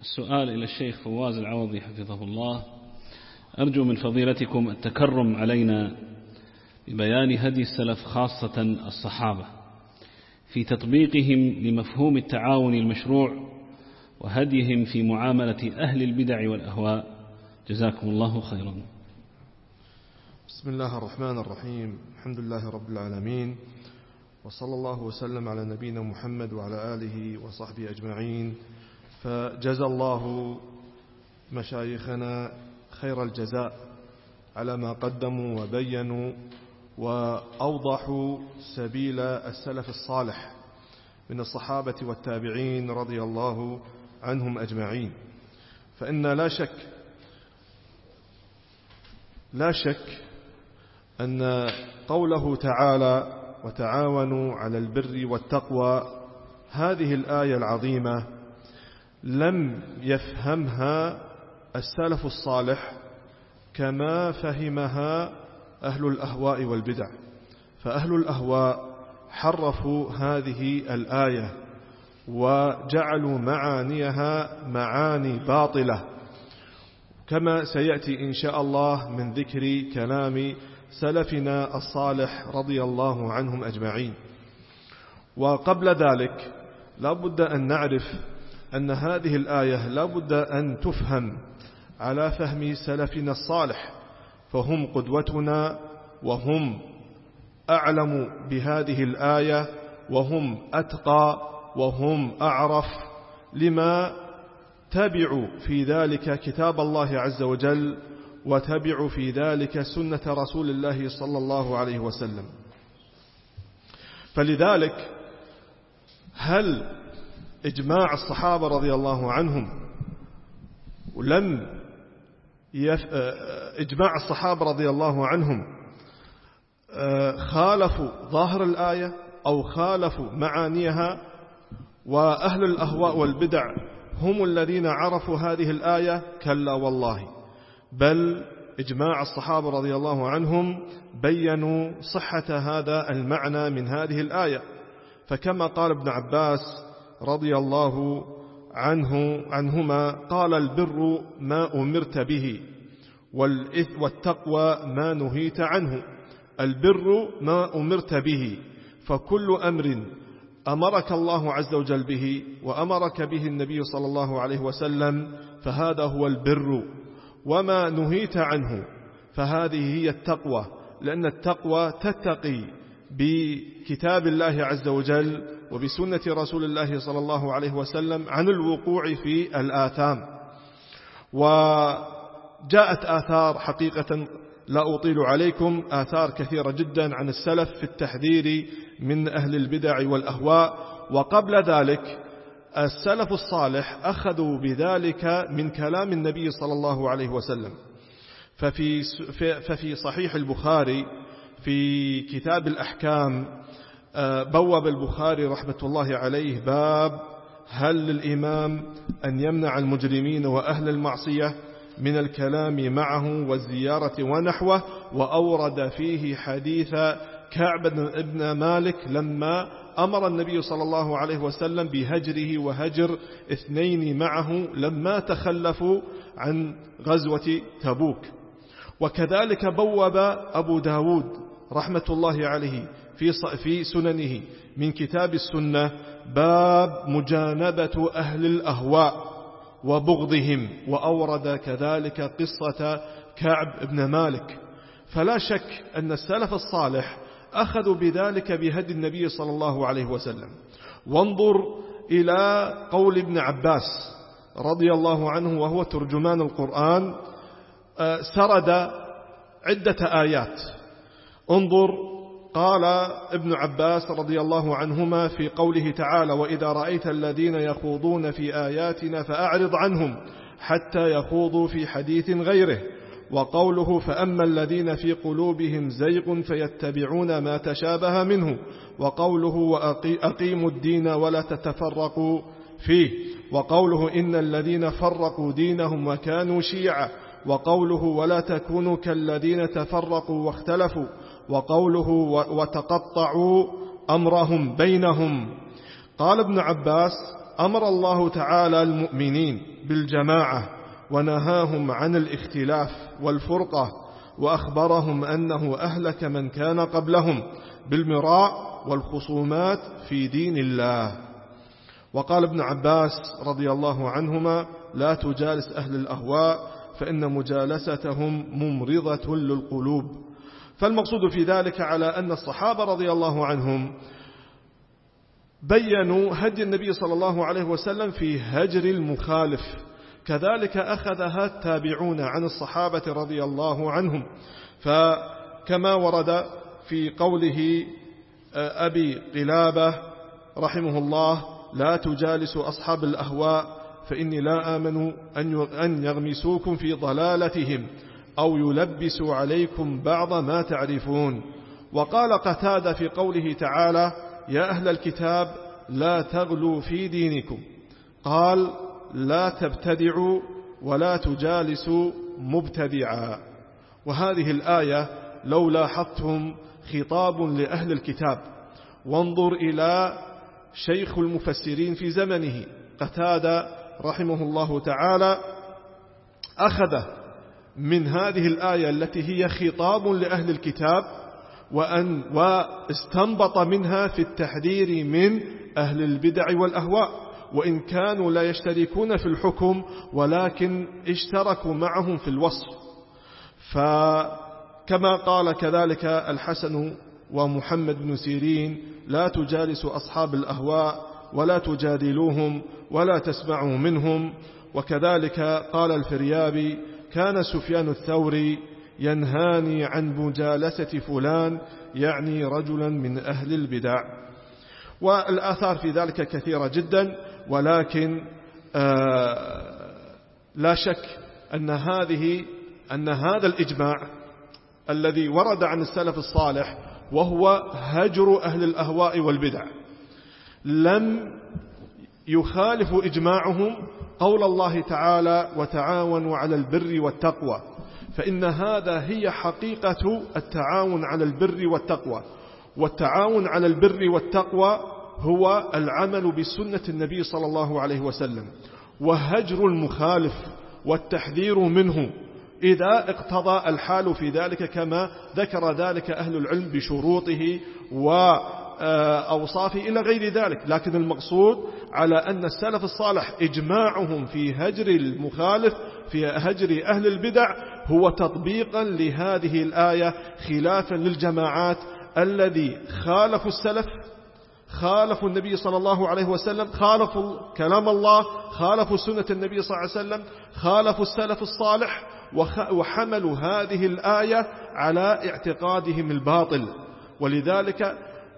السؤال إلى الشيخ فواز العوضي حفظه الله: أرجو من فضيلتكم التكرم علينا ببيان هدي السلف خاصة الصحابة في تطبيقهم لمفهوم التعاون المشروع وهديهم في معاملة أهل البدع والأهواء، جزاكم الله خيرا. بسم الله الرحمن الرحيم، الحمد لله رب العالمين، وصلى الله وسلم على نبينا محمد وعلى آله وصحبه أجمعين. فجزى الله مشايخنا خير الجزاء على ما قدموا وبينوا وأوضحوا سبيل السلف الصالح من الصحابة والتابعين رضي الله عنهم أجمعين. فإن لا شك أن قوله تعالى: وتعاونوا على البر والتقوى، هذه الآية العظيمة لم يفهمها السلف الصالح كما فهمها أهل الأهواء والبدع. فأهل الأهواء حرفوا هذه الآية وجعلوا معانيها معاني باطلة، كما سيأتي إن شاء الله من ذكر كلام سلفنا الصالح رضي الله عنهم أجمعين. وقبل ذلك لا بد أن نعرف أن هذه الآية لا بد أن تفهم على فهم سلفنا الصالح، فهم قدوتنا وهم أعلم بهذه الآية وهم أتقى وهم أعرف، لما تبعوا في ذلك كتاب الله عز وجل وتبعوا في ذلك سنة رسول الله صلى الله عليه وسلم. فلذلك هل إجماع الصحابة رضي الله عنهم إجماع الصحابة رضي الله عنهم خالفوا ظاهر الآية أو خالفوا معانيها، وأهل الأهواء والبدع هم الذين عرفوا هذه الآية؟ كلا والله، بل إجماع الصحابة رضي الله عنهم بيّنوا صحة هذا المعنى من هذه الآية. فكما قال ابن عباس رضي الله عنهما قال: البر ما أمرت به والتقوى ما نهيت عنه. البر ما أمرت به، فكل أمر أمرك الله عز وجل به وأمرك به النبي صلى الله عليه وسلم فهذا هو البر، وما نهيت عنه فهذه هي التقوى، لأن التقوى تتقي بكتاب الله عز وجل وبسنة رسول الله صلى الله عليه وسلم عن الوقوع في الآثام. وجاءت آثار حقيقة لا أطيل عليكم، آثار كثيرة جدا عن السلف في التحذير من أهل البدع والأهواء. وقبل ذلك السلف الصالح أخذوا بذلك من كلام النبي صلى الله عليه وسلم. ففي صحيح البخاري في كتاب الأحكام بوب البخاري رحمة الله عليه باب: هل للإمام أن يمنع المجرمين وأهل المعصية من الكلام معه والزيارة ونحوه؟ وأورد فيه حديث كعب بن مالك لما أمر النبي صلى الله عليه وسلم بهجره وهجر 2 معه لما تخلفوا عن غزوة تبوك. وكذلك بوب أبو داود رحمة الله عليه في سننه من كتاب السنة باب مجانبة أهل الأهواء وبغضهم، وأورد كذلك قصة كعب بن مالك. فلا شك أن السلف الصالح أخذوا بذلك بهدي النبي صلى الله عليه وسلم. وانظر إلى قول ابن عباس رضي الله عنه وهو ترجمان القرآن، سرد عدة آيات. انظر، قال ابن عباس رضي الله عنهما في قوله تعالى: وإذا رأيت الذين يخوضون في آياتنا فأعرض عنهم حتى يخوضوا في حديث غيره. وقوله: فأما الذين في قلوبهم زيغ فيتبعون ما تشابه منه. وقوله: وأقيموا الدين ولا تتفرقوا فيه. وقوله: إن الذين فرقوا دينهم وكانوا شيعا. وقوله: ولا تكونوا كالذين تفرقوا واختلفوا. وقوله: وتقطعوا أمرهم بينهم. قال ابن عباس: أمر الله تعالى المؤمنين بالجماعة ونهاهم عن الاختلاف والفرقة، وأخبرهم أنه أهلك من كان قبلهم بالمراء والخصومات في دين الله. وقال ابن عباس رضي الله عنهما: لا تجالس أهل الأهواء فإن مجالستهم ممرضة للقلوب. فالمقصود في ذلك على أن الصحابة رضي الله عنهم بيّنوا هدي النبي صلى الله عليه وسلم في هجر المخالف، كذلك أخذها التابعون عن الصحابة رضي الله عنهم. فكما ورد في قوله أبي قلابة رحمه الله: لا تجالسوا أصحاب الأهواء فإني لا آمن أن يغمسوكم في ضلالتهم أو يلبسوا عليكم بعض ما تعرفون. وقال قتادة في قوله تعالى: يا أهل الكتاب لا تغلوا في دينكم، قال: لا تبتدعوا ولا تجالسوا مبتدعا. وهذه الآية لو لاحظتم خطاب لأهل الكتاب. وانظر إلى شيخ المفسرين في زمنه قتادة رحمه الله تعالى، أخذ من هذه الآية التي هي خطاب لأهل الكتاب واستنبط منها في التحذير من أهل البدع والأهواء، وإن كانوا لا يشتركون في الحكم ولكن اشتركوا معهم في الوصف. فكما قال كذلك الحسن ومحمد بن سيرين: لا تجالسوا أصحاب الأهواء ولا تجادلوهم ولا تسمعوا منهم. وكذلك قال الفريابي: كان سفيان الثوري ينهاني عن مجالسة فلان، يعني رجلا من أهل البدع. والآثار في ذلك كثيرة جدا، ولكن لا شك أن هذا الإجماع الذي ورد عن السلف الصالح وهو هجر أهل الأهواء والبدع لم يخالف إجماعهم قول الله تعالى: وتعاونوا على البر والتقوى، فإن هذا هي حقيقة التعاون على البر والتقوى. والتعاون على البر والتقوى هو العمل بسنة النبي صلى الله عليه وسلم، وهجر المخالف والتحذير منه إذا اقتضى الحال في ذلك، كما ذكر ذلك أهل العلم بشروطه وأوصافه إلى غير ذلك. لكن المقصود على أن السلف الصالح إجماعهم في هجر المخالف، في هجر أهل البدع، هو تطبيقا لهذه الآية، خلافا للجماعات الذي خالفوا السلف، خالفوا النبي صلى الله عليه وسلم، خالفوا كلام الله، خالفوا سنة النبي صلى الله عليه وسلم، خالفوا السلف الصالح، وحملوا هذه الآية على اعتقادهم الباطل. ولذلك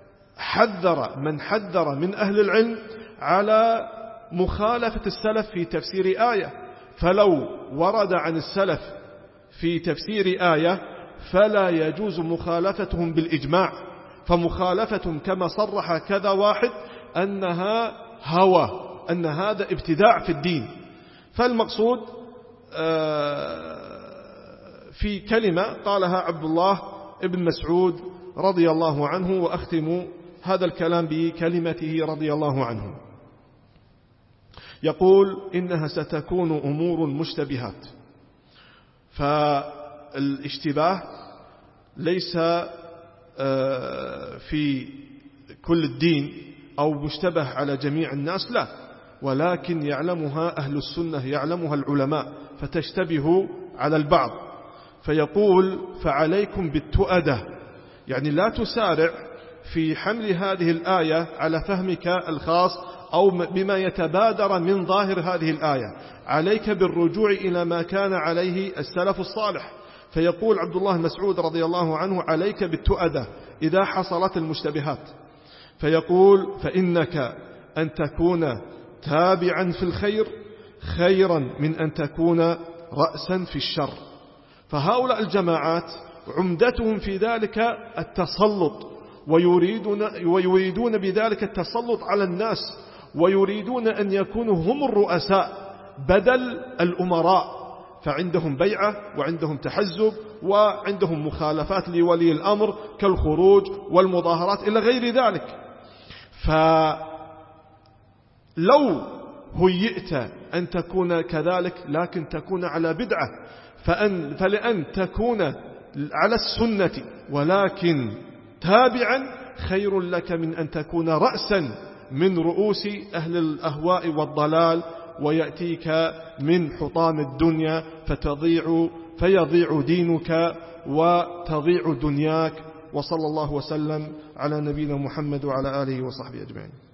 حذر من أهل العلم على مخالفة السلف في تفسير آية. فلو ورد عن السلف في تفسير آية فلا يجوز مخالفتهم بالإجماع، فمخالفتهم كما صرح كذا واحد أنها هوى، أن هذا ابتداع في الدين. فالمقصود في كلمة قالها عبد الله ابن مسعود رضي الله عنه، وأختم هذا الكلام بكلمته رضي الله عنه، يقول: إنها ستكون أمور مشتبهات. فالاشتباه ليس في كل الدين أو مشتبه على جميع الناس، لا، ولكن يعلمها أهل السنة، يعلمها العلماء، فتشتبه على البعض. فيقول: فعليكم بالتؤدة، يعني لا تسارع في حمل هذه الآية على فهمك الخاص أو بما يتبادر من ظاهر هذه الآية، عليك بالرجوع إلى ما كان عليه السلف الصالح. فيقول عبد الله مسعود رضي الله عنه: عليك بالتؤدة إذا حصلت المشتبهات. فيقول: فإنك أن تكون تابعا في الخير خيرا من أن تكون رأسا في الشر. فهؤلاء الجماعات عمدتهم في ذلك التسلط، ويريدون بذلك التسلط على الناس، ويريدون أن يكونوا هم الرؤساء بدل الأمراء. فعندهم بيعة وعندهم تحزب وعندهم مخالفات لولي الأمر كالخروج والمظاهرات إلى غير ذلك. فلو هيئت أن تكون كذلك، لكن تكون على بدعة، فلأن تكون على السنة ولكن تابعا خير لك من أن تكون رأسا من رؤوس أهل الأهواء والضلال، ويأتيك من حطام الدنيا فيضيع دينك وتضيع دنياك. وصلى الله وسلم على نبينا محمد وعلى آله وصحبه أجمعين.